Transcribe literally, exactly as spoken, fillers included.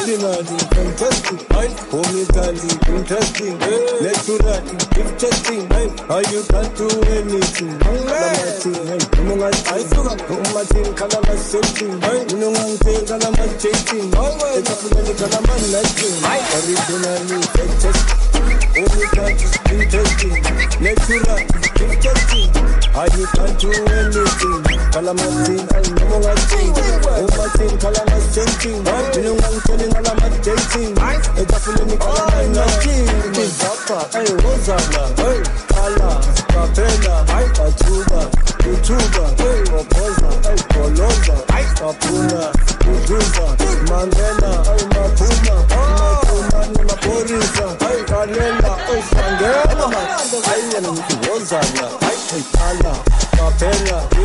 Originally fantastic, comically interesting, naturally interesting. How you can do anything? I feel like Martin Kalamaseting, you know I'm saying Kalamaseting. It's a fully Kalamaseting. Originally fantastic, comically interesting, naturally interesting. How you can do anything? Kalamaseting, I know I think. Oh, Martin Kalamaseting, you know I'm telling Kalamaseting. It's a fully Kalamaseting. It's up, hey, Rosanna, hey, Kala, Capella, hey, Atuba, Utuba, hey, Oposa, hey, Polosa, Kapuna, Uzuza, Mandela, hey, Mapuma, Mapuma, Maporisa, hey, Kalela, hey, Sangela, hey, Rosanna, hey, Kala, Capella.